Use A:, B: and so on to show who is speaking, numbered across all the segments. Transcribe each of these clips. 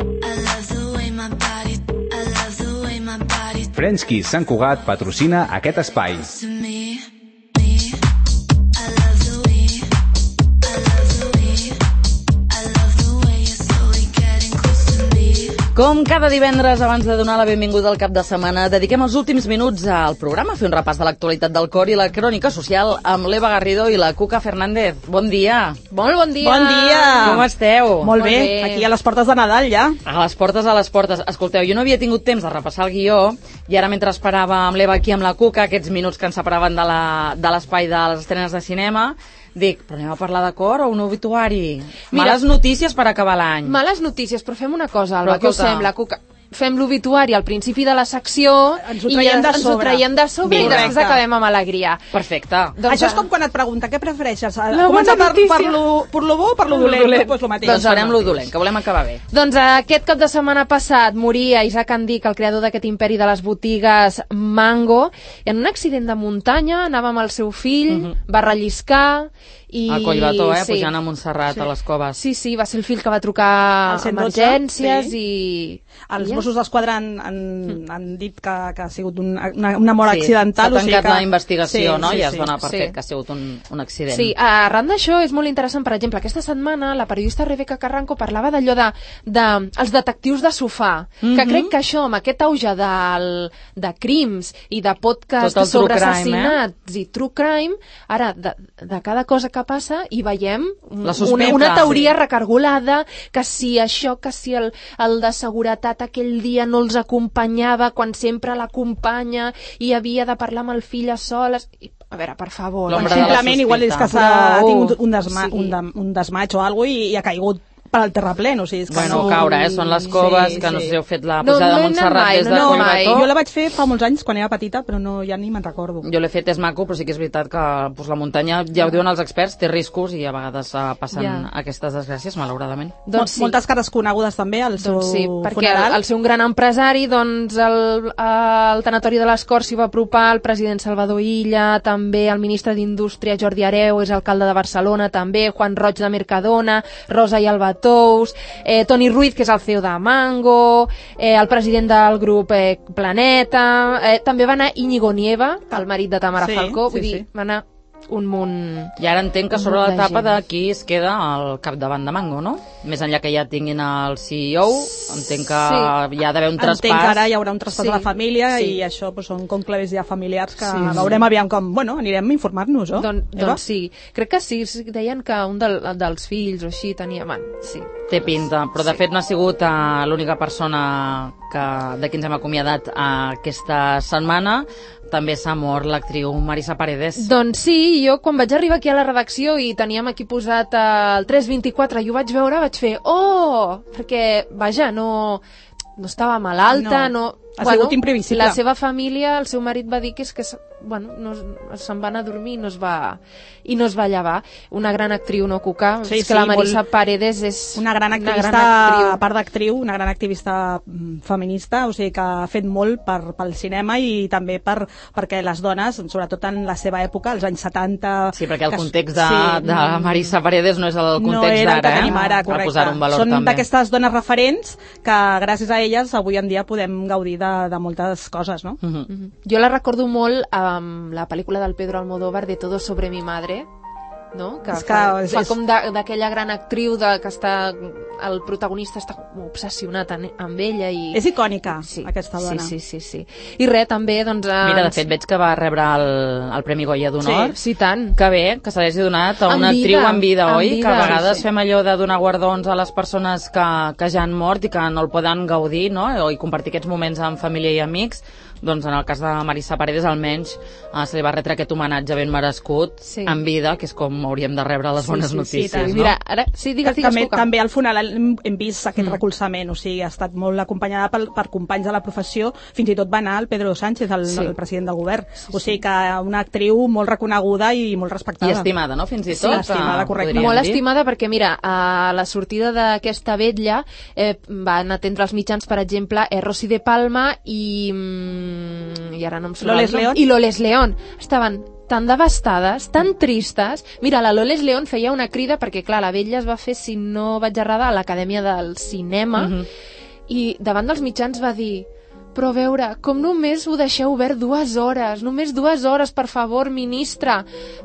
A: Frenchky Sant Cugat patrocina aquest espai.
B: Com cada divendres, abans de donar la benvinguda al cap de setmana, dediquem els últims minuts al programa a fer un repàs de l'actualitat del cor i la crònica social amb l'Eva Garrido i la Cuca Fernández. Bon dia.
C: Molt bon dia.
D: Bon dia.
B: Com esteu?
D: Molt bé. Aquí a les portes de Nadal, ja.
B: A les portes. Escolteu, jo no havia tingut temps de repassar el guió i ara mentre esperava amb l'Eva aquí amb la Cuca, aquests minuts que ens separaven de l'espai de les estrenes de cinema, dic, però anem a parlar de cor o un obituari? Males notícies per acabar l'any.
C: Males notícies, però fem una cosa, Alba, què us sembla, Cuca? Fem l'obituari al principi de la secció
D: ens ho traiem de sobre
C: i després acabem amb alegria.
B: Perfecte.
D: Doncs això és com quan et pregunta què prefereixes,
C: començar
D: per lo bo o per lo dolent? Pues lo mateix.
B: Doncs farem lo dolent, que volem acabar bé.
C: Doncs aquest cap de setmana passat moria Isaac Andic, el creador d'aquest imperi de les botigues Mango, en un accident de muntanya, anava amb el seu fill, va relliscar i...
B: A Collbató, pujant a Montserrat, a les coves.
C: Sí, va ser el fill que va trucar a emergències i...
D: Els Mossos d'Esquadra han dit que ha sigut una mort accidental.
B: S'ha tancat la investigació, no? I es dona per fet que ha sigut un accident.
C: Sí, arran d'això és molt interessant, per exemple, aquesta setmana la periodista Rebeca Carranco parlava d'allò dels detectius de sofà, que crec que això, amb aquest auge de crims i de podcasts sobre assassinats i true crime, ara, de cada cosa que passa hi veiem una teoria recargolada, que si això, que si el de seguretat aquell dia no els acompanyava quan sempre l'acompanya i havia de parlar amb el fill a soles. A veure, per favor.
D: Simplement igual és que s'ha tingut un desmaig o alguna cosa i ha caigut per al terraplén, o sigui...
B: Bueno, caure, són les coves, que no sé si heu fet la pujada de Montserrat des de Collbató.
D: Jo la vaig fer fa molts anys, quan era petita, però ja ni me'n recordo.
B: Jo l'he fet, és maco, però sí que és veritat que la muntanya, ja ho diuen els experts, té riscos i a vegades passen aquestes desgràcies, malauradament.
D: Moltes cares conegudes també al seu funeral.
C: Perquè al ser un gran empresari, doncs al tanatori de les Corts s'hi va apropar el president Salvador Illa, també el ministre d'Indústria Jordi Hereu, és alcalde de Barcelona, també Juan Roig de Mercadona, Rosa i Alba Tous, Toni Ruiz, que és el CEO de Mango, el president del grup Planeta, també va anar Íñigo Nieva, el marit de Tamara Falcó, vull dir, va anar un munt...
B: I ara entenc que sobre la tapa de qui es queda al capdavant de Mango, no? Més enllà que ja tinguin el CEO, entenc que hi ha d'haver un traspàs.
D: Entenc que ara hi haurà un traspàs a la família i això són conclaves ja familiars que veurem aviam com... Bueno, anirem a informar-nos, no?
C: Doncs sí, crec que sí, deien que un dels fills o així tenia... Sí.
B: Té pinta, però de fet no ha sigut l'única persona de qui ens hem acomiadat aquesta setmana. També s'ha mort l'actriu Marisa Paredes.
C: Doncs sí, jo quan vaig arribar aquí a la redacció i teníem aquí posat el 324 i ho vaig veure, vaig fer perquè, vaja, no estava malalta,
D: ha sigut imprevisible.
C: La seva família, el seu marit va dir que és que se'n va anar a dormir i no es va llevar. Una gran actriu, no, Cuca? És que la Marisa Paredes és
D: una gran activista, a part d'actriu, una gran activista feminista, o sigui que ha fet molt pel cinema i també perquè les dones, sobretot en la seva època, als anys 70...
B: Sí, perquè el context de Marisa Paredes no és el context d'ara,
D: que tenim ara, correcte.
B: Per posar un valor també.
D: Són d'aquestes dones referents que gràcies a elles avui en dia podem gaudir de moltes coses, no?
C: Jo la recordo molt amb la pel·lícula del Pedro Almodóvar de Todo sobre mi madre, no? Que fa com d'aquella gran actriu que està, el protagonista està obsessionat amb ella i...
D: És icònica, aquesta dona.
C: Sí. I res, també, doncs...
B: Mira, de fet, veig que va rebre el Premi Goya d'Honor.
C: Sí, tant.
B: Que bé, que se l'hagi donat a una actriu en vida, oi? Que a vegades fem allò de donar guardons a les persones que ja han mort i que no el poden gaudir, no? I compartir aquests moments amb família i amics. Doncs en el cas de Marisa Paredes almenys se li va retre aquest homenatge ben merescut en vida, que és com hauríem de rebre les bones notícies.
C: No? Mira, ara, digues,
D: també al funeral hem vist aquest recolzament, o sigui, ha estat molt acompanyada per companys de la professió, fins i tot va anar el Pedro Sánchez, el president del govern, o sigui que una actriu molt reconeguda i molt respectada.
B: I estimada, no? Fins i tot.
D: Estimada, correcte.
C: Molt estimada perquè, mira, a la sortida d'aquesta vetlla van atendre els mitjans, per exemple, Rosy de Palma i ara no em surt el nom. I Loles León. Estaven tan devastades, tan tristes. Mira, la Loles León feia una crida perquè, clar, la vetlla es va fer, si no vaig errada, a l'Acadèmia del Cinema, i davant dels mitjans va dir: però a veure, com només ho deixeu obert 2 hores, només 2 hores, per favor, ministra,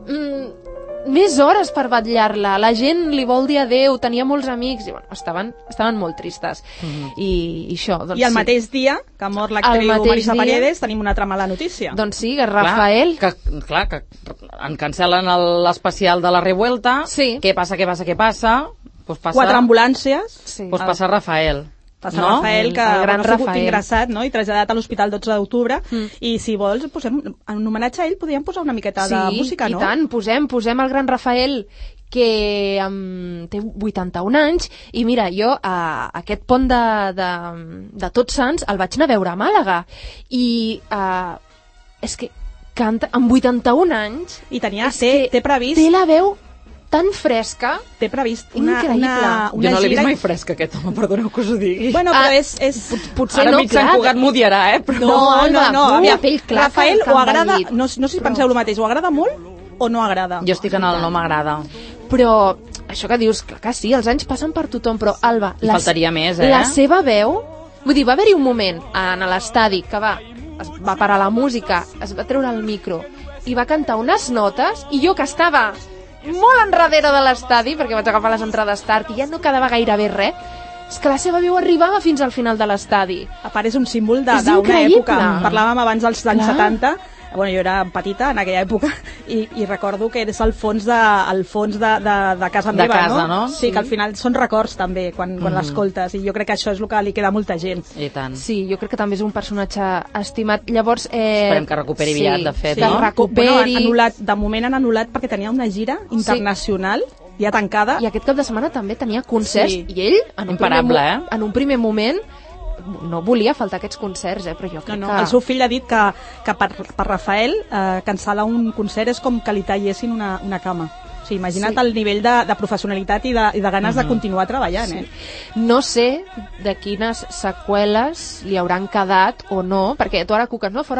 C: més hores per vetllar-la, la gent li vol dir adeu, tenia molts amics, i bueno, estaven molt tristes. I això, doncs,
D: I el mateix dia que mor l'actriu Marisa Paredes tenim una altra mala notícia.
C: Doncs sí, que Rafael...
B: Clar, que en cancel·len l'especial de la Revuelta.
C: Sí.
B: Què passa? Pues passa...
D: 4 ambulàncies.
C: Sí.
B: Pues passa Rafael.
D: Passa Rafael, que
C: el gran
D: ha sigut
C: Rafael.
D: ingressat, no? I traslladat a l'hospital 12 d'octubre. I si vols, en homenatge a ell podríem posar una miqueta de música, no?
C: Sí, i tant, posem el gran Rafael, que té 81 anys, i mira, jo aquest pont de Tots Sants el vaig anar a veure a Màlaga, i és que canta amb 81 anys,
D: i té previst...
C: Té la veu tan fresca.
D: Té previst una
B: Jo no l'he vist mai fresca, aquest home, perdoneu que us ho digui.
D: Bueno, però és...
C: Potser
B: ara
C: no,
B: mig Sant Cugat m'odiarà, però...
D: No.
C: Aviam, pell clara,
D: Rafael
C: que
D: o agrada...
C: dit.
D: No sé si penseu el mateix, o agrada molt o no agrada.
B: Jo estic en el no m'agrada.
C: Però això que dius, clar que sí, els anys passen per tothom, però Alba...
B: Faltaria més,
C: La seva veu... Vull dir, va haver-hi un moment en l'estadi que es va parar la música, es va treure el micro i va cantar unes notes, i jo que estava molt enrere de l'estadi, perquè vaig agafar les entrades tard i ja no quedava gairebé res, és que la seva veu arribava fins al final de l'estadi.
D: A part, és un símbol d'una
C: increïble.
D: època. Parlàvem abans dels anys 70, bueno, jo era petita en aquella època, i recordo que és el fons de casa meva,
B: no?
D: Sí, que al final són records també, quan l'escoltes, i jo crec que això és el que li queda a molta gent.
B: I tant.
C: Sí, jo crec que també és un personatge estimat. Llavors...
B: Esperem que recuperi aviat, de fet, no?
C: Que recuperi...
D: De moment han anul·lat perquè tenia una gira internacional, ja tancada.
C: I aquest cap de setmana també tenia concerts, i ell, en un primer moment, no volia faltar aquests concerts, però jo crec que...
D: El seu fill ha dit que per Rafael cancel·lar un concert és com que li tallessin una cama. O sigui, imagina't el nivell de professionalitat i de ganes de continuar treballant.
C: No sé de quines seqüeles li hauran quedat o no, perquè tu ara cuques, no? Fora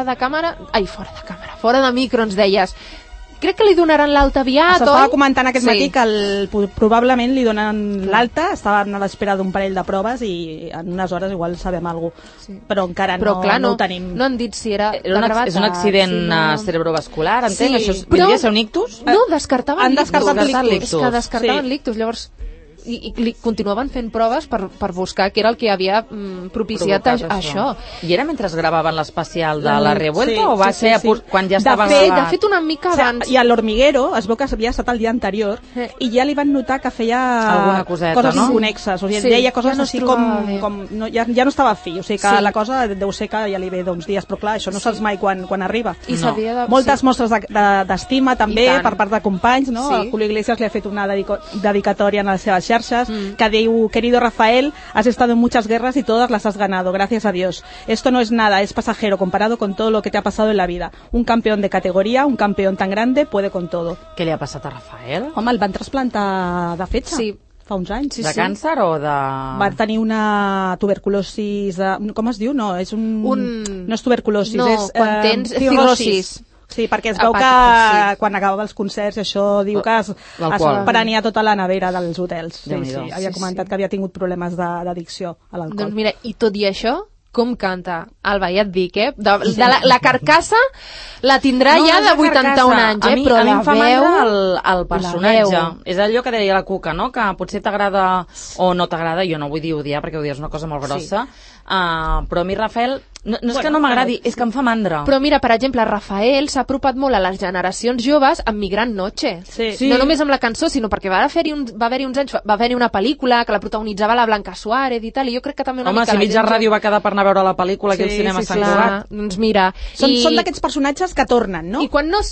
C: de micro ens deies... Crec que li donaran l'alta aviat, oi?
D: S'estava comentant aquest matí que probablement li donen l'alta, estaven a l'espera d'un parell de proves i en unes hores igual sabem alguna cosa, però encara no ho tenim.
C: No han dit si era de gravetat.
B: És un accident cerebrovascular, entenc? Això vindria a ser un ictus?
C: No, descartaven
D: l'ictus.
C: Que descartaven l'ictus, llavors... I continuaven fent proves per buscar què era el que havia propiciat això.
B: I era mentre gravaven l'especial de la Revuelta o va ser quan ja estava
C: gravat? De fet, una mica abans.
D: I a l'Hormiguero es veu que havia estat el dia anterior i ja li van notar que feia
B: alguna coseta,
D: coses inconexes, o sigui, deia coses així com ja no estava fi, o sigui que la cosa deu ser que ja li ve d'uns dies, però clar, això no saps mai quan arriba. Moltes mostres d'estima també per part de companys, no? El Julio Iglesias li ha fet una dedicatòria en les seves xarxes que diu: querido Rafael, has estado en muchas guerras y todas las has ganado, gracias a Dios. Esto no es nada, es pasajero comparado con todo lo que te ha pasado en la vida. Un campeón de categoría, un campeón tan grande, puede con todo.
B: Què li ha passat a Rafael?
D: Home, el van trasplantar de fetge.
C: Sí.
D: Fa uns anys.
B: De càncer o de...
D: Va tenir una tuberculosis com es diu? No, és no és tuberculosis, és
C: cirrosis.
D: Sí, perquè es veu que quan acabava els concerts això diu que es prenia tota la nevera dels hotels. Havia comentat que havia tingut problemes d'addicció a l'alcohol.
C: Doncs mira, i tot i això, com canta? Alba, ja et dic, la carcassa la tindrà ja de 81 anys, però
B: a mi
C: la
B: em fa
C: veu...
B: mandra el personatge. És allò que deia la Cuca, no? Que potser t'agrada o no t'agrada, jo no vull dir odiar, perquè odiar és una cosa molt grossa, però a mi Rafael... No és que no m'agradi, és que em fa mandra.
C: Però mira, per exemple, Rafael s'ha apropat molt a les generacions joves amb Mi Gran Noche. No només amb la cançó, sinó perquè va haver-hi uns anys, va haver-hi una pel·lícula que la protagonitzava la Blanca Suárez i tal, i jo crec que també una mica...
B: Home, si mitja ràdio va quedar per anar a veure la pel·lícula aquí al cinema Sant Cugat.
C: Doncs mira...
D: Són d'aquests personatges que tornen, no?
C: I quan no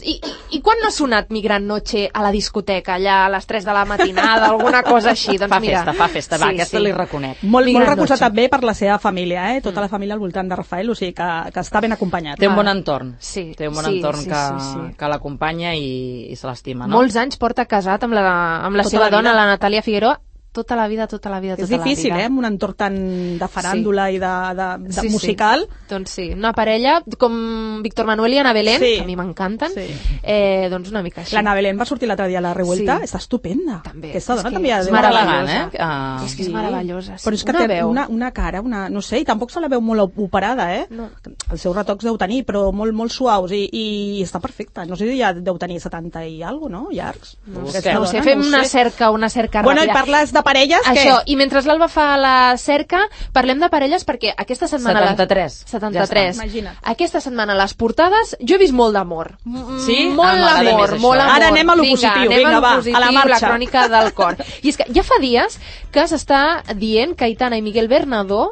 C: ha sonat Mi Gran Noche a la discoteca, allà a les 3 de la matinada, alguna cosa així, doncs mira...
B: Fa festa, va, aquesta li reconec.
D: Molt recolzat també per la seva família, tota la família al voltant de Rafael, o sigui que està ben acompanyat.
B: Té un bon entorn.
C: Té
B: un bon entorn que l'acompanya i se l'estima, no?
C: Molts anys porta casat amb la seva dona, la Natàlia Figueroa, tota la vida.
D: És difícil, amb un entorn tan de faràndula i de musical.
C: Doncs sí, una parella com Víctor Manuel i Ana Belén, que a mi m'encanten, doncs una mica així.
D: L'Ana Belén va sortir l'altre dia a la Revuelta, està estupenda.
C: També.
D: Aquesta dona també
C: és meravellosa.
B: És
C: que és meravellosa.
D: Però és que té una cara, no sé, i tampoc se la veu molt operada,
C: No.
D: Els seus retocs deu tenir, però molt suaus, i està perfecta. No sé si ja deu tenir 70 i alguna cosa, no? Llargs.
C: No sé, fem una cerca ràpida.
D: Bueno, i parles de parelles,
C: Això, i mentre l'Alba fa la cerca, parlem de parelles perquè aquesta setmana...
B: 73.
C: Imagina't. Aquesta setmana les portades, jo he vist molt d'amor.
B: Sí?
C: Molt amor.
D: Ara anem a lo positiu, vinga, va, a la marxa.
C: La crònica del cor. I és que ja fa dies que s'està dient que Aitana i Miguel Bernadó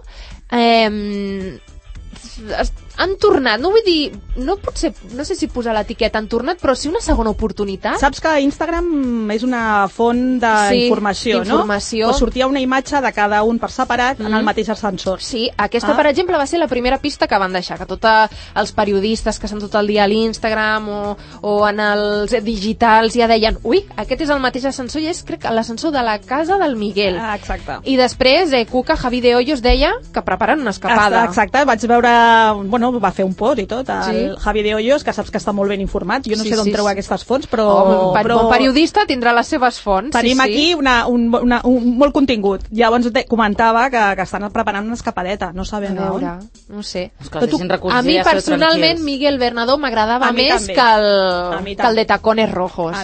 C: han tornat, no vull dir, no sé si posar l'etiqueta han tornat, però sí una segona oportunitat.
D: Saps que Instagram és una font d'informació, no? Pues sortia una imatge de cada un per separat en el mateix ascensor.
C: Sí, aquesta, per exemple, va ser la primera pista que van deixar, que tots els periodistes que estan tot el dia a l'Instagram o en els digitals ja deien, ui, aquest és el mateix ascensor i és, crec, l'ascensor de la casa del Miguel.
D: Exacte.
C: I després, Cuca, Javi de Hoyos deia que preparen una escapada.
D: Exacte, vaig veure, va fer un post i tot, el Javi de Hoyos, que saps que està molt ben informat. Jo no sé d'on treu aquestes fonts, però...
C: Un periodista tindrà les seves fonts.
D: Tenim aquí un molt contingut. Llavors comentava que estan preparant una escapadeta, no sabem on.
C: No sé.
B: A
C: mi personalment Miguel Bernadó m'agradava més que el de Tacones Rojos.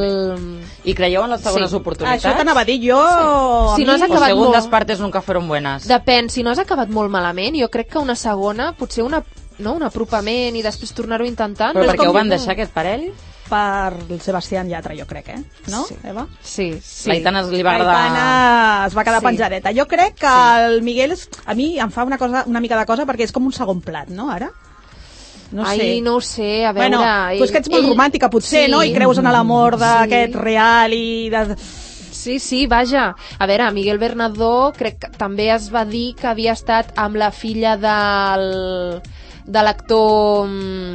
B: I creieu en les segones oportunitats?
D: Això t'anava a dir jo...
C: Si no has acabat molt...
B: segundas partes nunca fueron buenas.
C: Depèn, si no has acabat molt malament, jo crec que una segona, potser un apropament i després tornar-ho a intentar.
B: Però per què ho van deixar, aquest parell?
D: Per el Sebastián Yatra, jo crec, no, Eva?
C: Sí.
B: L'Aitana li va agradar...
D: L'Aitana es va quedar penjadeta. Jo crec que el Miguel, a mi em fa una mica de cosa perquè és com un segon plat, no, ara? No sé.
C: No ho sé, a veure...
D: Tu és que ets molt romàntica, potser, no? I creus en l'amor d'aquest real i...
C: Sí, vaja. A veure, Miguel Bernadó crec que també es va dir que havia estat amb la filla de l'actor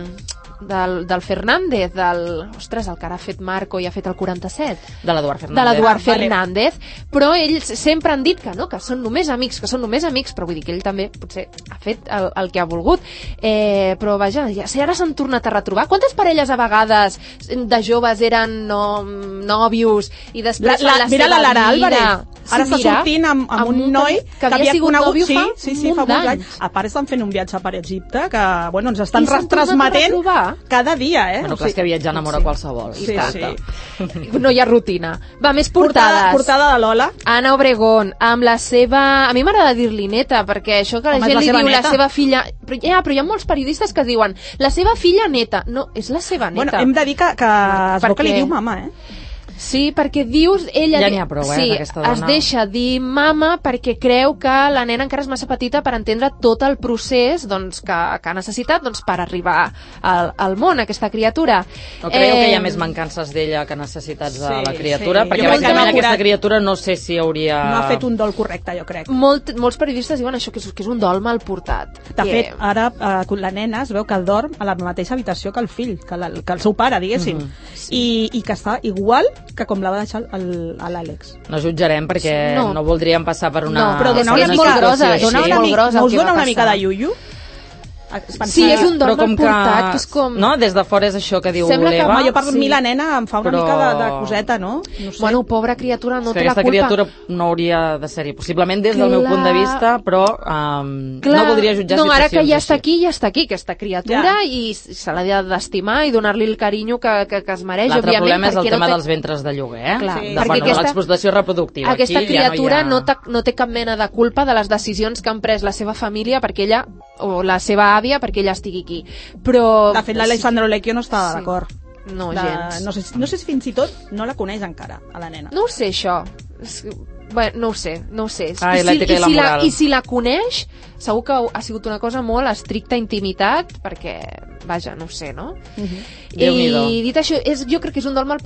C: del Fernández, ostres, el que ara ha fet Marco i ha fet el 47.
B: De l'Eduard Fernández.
C: De l'Eduard Fernández. Però ells sempre han dit que no, que són només amics, però vull dir que ell també potser ha fet el que ha volgut. Però vaja, si ara s'han tornat a retrobar, quantes parelles a vegades de joves eren nòvios i després fan la seva vida?
D: Mira la Lara Álvarez. Ara està sortint amb un noi que havia conegut fa molts anys. A part estan fent un viatge per Egipte que, bueno, ens estan transmetent cada dia,
B: Bueno, clar, és que viatjar enamora qualsevol.
D: Sí.
C: No hi ha rutina. Va, més portades.
D: Portada de Lola.
C: Ana Obregón, amb la seva... A mi m'agrada dir-li neta, perquè això que la gent li diu la seva filla... Però hi ha molts periodistes que diuen la seva filla neta. No, és la seva neta.
D: Bueno, hem de dir que es veu que li diu mama,
C: Sí, perquè dius... Ella
B: ja n'hi ha prou, d'aquesta dona.
C: Es deixa dir mama perquè creu que la nena encara és massa petita per entendre tot el procés doncs, que ha necessitat per arribar al món, aquesta criatura.
B: No creieu que hi ha més mancances d'ella que necessitats de la criatura? Perquè bàsicament aquesta criatura no sé si hauria...
D: No ha fet un dol correcte, jo crec.
C: Molts periodistes diuen això, que és un dol mal portat.
D: De fet, ara la nena es veu que dorm a la mateixa habitació que el fill, que el seu pare, diguéssim. I que està igual que com la va deixar l'Àlex.
B: No jutjarem perquè no voldríem passar per una...
D: No, però dona una mica grosa. No us dona una mica de iuiu?
C: Sí, és un dol mal portat, que és com...
B: No? Des de fora és això que diu l'Eva.
D: Jo per mi la nena em fa una mica de coseta, no?
C: Bueno, pobra criatura, no té la culpa.
B: Aquesta criatura no hauria de ser-hi. Possiblement des del meu punt de vista, però no voldria jutjar situacions així.
C: No, ara que ja està aquí, aquesta criatura, i se l'ha d'estimar i donar-li el carinyo que es mereix, òbviament.
B: L'altre problema és el tema dels ventres de lloguer, de l'explotació reproductiva.
C: Aquesta criatura no té cap mena de culpa de les decisions que han pres la seva família perquè ella, o la seva àvia, perquè ella estigui aquí. Però...
D: De fet, l'Alessandro Lecchio no està d'acord.
C: No, gens.
D: No sé si fins i tot no la coneix encara, a la nena.
C: No ho sé, això. Bueno, no ho sé.
B: I
C: si la coneix, segur que ha sigut una cosa molt estricta intimitat, perquè vaja, no ho sé, no? I dit això, jo crec que és un dol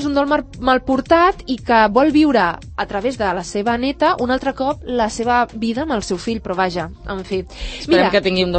C: mal portat i que vol viure a través de la seva neta un altre cop la seva vida amb el seu fill, però vaja, en fi.
B: Esperem que tingui un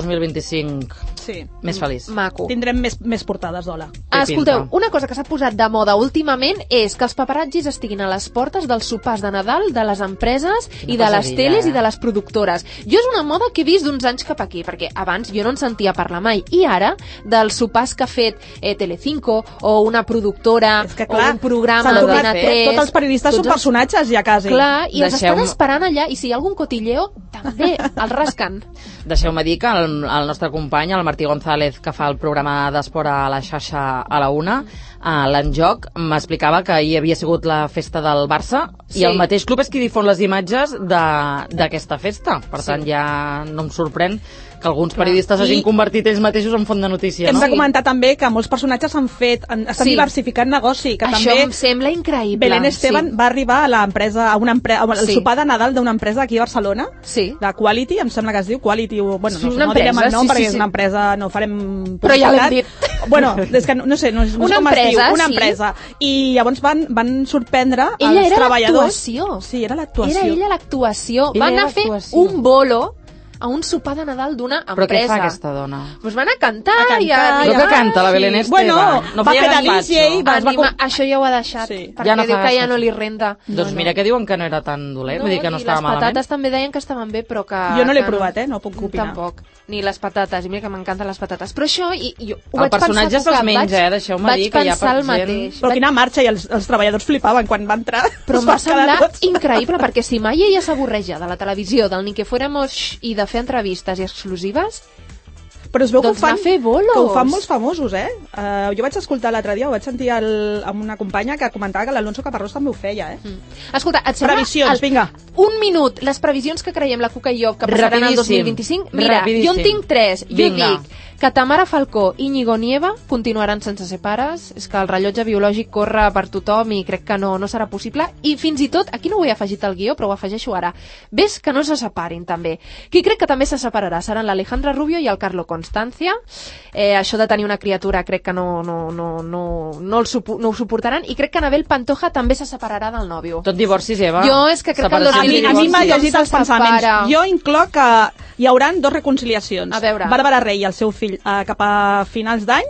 B: 2025 més feliç.
C: Maco.
D: Tindrem més portades d'Ola.
C: Escolteu, una cosa que s'ha posat de moda últimament és que els paparazzis estiguin a les portes dels sopars de Nadal de les empreses i de les teles i de les productores. Jo és una moda que he vist d'uns anys cap aquí, perquè abans jo no en sentia parlar mai, i ara dels sopars que ha fet Telecinco o una productora o un programa d'Antena 3...
D: Tots els periodistes són personatges ja quasi.
C: Clar, i els estan esperant allà, i si hi ha algun cotilleo també el rasquen.
B: Deixeu-me dir que el nostre company, el Martí González, que fa el programa d'esport a la xarxa a la 1, l'Enjoc, m'explicava que hi havia sigut la festa del Barça i el mateix club és qui difon les imatges d'aquesta festa. Per tant, ja no em sorprèn que alguns periodistes hagin convertit ells mateixos en font de notícies.
D: Hem de comentar també que molts personatges estan diversificant negoci. Que
C: això
D: també
C: em sembla increïble.
D: Belén Esteban va arribar a l'empresa, al sopar de Nadal d'una empresa aquí a Barcelona, de Quality, em sembla que es diu Quality, bueno, no direm el nom perquè és una empresa, no farem publicitat.
C: Però ja l'hem dit.
D: Bueno, és que no sé com es diu, una empresa. I llavors van sorprendre els treballadors. Sí, era l'actuació.
C: Era ella l'actuació. Van anar a fer un bolo a un sopar de Nadal d'una empresa.
B: Però què fa aquesta dona?
C: Pues van a cantar.
B: Però que canta la Belén Esteban?
C: Bueno,
B: va
C: fer de DJ. Això ja ho ha deixat, perquè diu que ja no li renta.
B: Doncs mira que diuen que no era tan dolent, vull dir que no estava malament.
C: Les patates també deien que estaven bé, però que...
D: Jo no l'he provat, no puc opinar.
C: Tampoc. Ni les patates, i mira que m'encanten les patates. Però això, jo ho
B: vaig pensar... El personatge se'ls menja, deixeu-me dir que hi ha gent...
D: Però quina marxa, i els treballadors flipaven quan va entrar.
C: Però em va semblar increïble, perquè si mai ella s'avorreja de la televisió, del ni que fuéramos i de fer entrevistes i exclusives,
D: però es veu que
C: ho
D: fan molts famosos, jo vaig escoltar l'altre dia, ho vaig sentir amb una companya que comentava que l'Alonso Caparrós també ho feia,
C: Escolta, et sembla...
D: Previsions, vinga.
C: Un minut, les previsions que creiem la Cuca i jo que passaran el 2025. Mira, jo en tinc 3. Jo dic que Tamara Falcó i Íñigo Nieva continuaran sense ser pares, és que el rellotge biològic corre per tothom i crec que no serà possible, i fins i tot, aquí no ho he afegit al guió, però ho afegeixo ara, ves que no se separin també. Qui crec que també se separarà seran l'Alejandra Rubio i el Carlo Constancia. Això de tenir una criatura crec que no ho suportaran, i crec que Anabel Pantoja també se separarà del nòvio.
B: Tot divorcis, Eva.
C: Jo és que crec que el 2025
D: a mi m'ha llegit els pensaments. Jo incloc que hi hauran 2 reconciliacions.
C: A veure.
D: Bàrbara Rey i el seu fill cap a finals d'any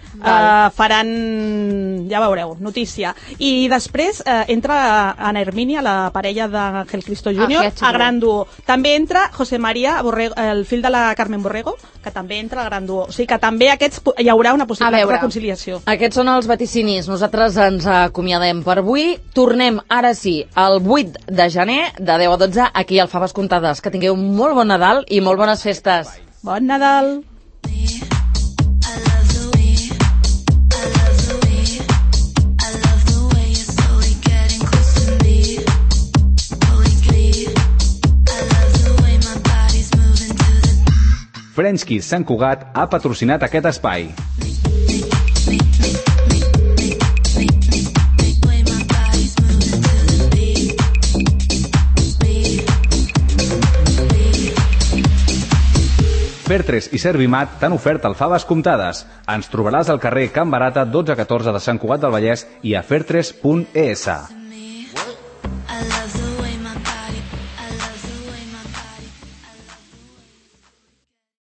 D: faran, ja veureu, notícia. I després entra Ana Hermínia, la parella d'Ángel Cristo Jr., a gran duo. També entra José María Borrego, el fill de la Carmen Borrego, que també entra a gran duo. O sigui que també hi haurà una possible reconciliació.
B: Aquests són els vaticinis. Nosaltres ens acomiadem per avui. Tornem, ara sí, el 8 de gener, de 10 a 12, aquí al Faves Comptades. Que tingueu molt bon Nadal i molt bones festes.
D: Bon Nadal!
A: French Kiss Sant Cugat ha patrocinat aquest espai. Fer3 i Servimat t'han ofert el Faves Comptades. Ens trobaràs al carrer Can Barata 1214 de Sant Cugat del Vallès i a fer3.es.